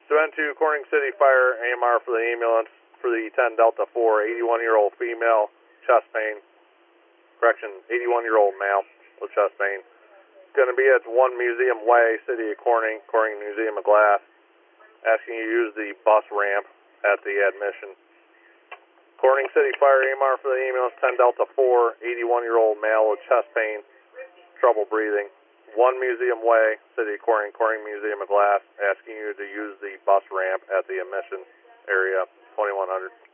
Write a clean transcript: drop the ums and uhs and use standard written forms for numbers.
2 Corning City Fire, AMR for the ambulance for the 10 Delta 4, 81-year-old female, chest pain. Correction, 81-year-old male with chest pain. Going to be at 1 Museum Way, City of Corning, Corning Museum of Glass. Asking you to use the bus ramp at the admission. Corning City Fire, AMR for the ambulance, 10 Delta 4, 81-year-old male with chest pain, trouble breathing. 1 Museum Way, City of Corning, Corning Museum of Glass, asking you to use the bus ramp at the admission area, 2100.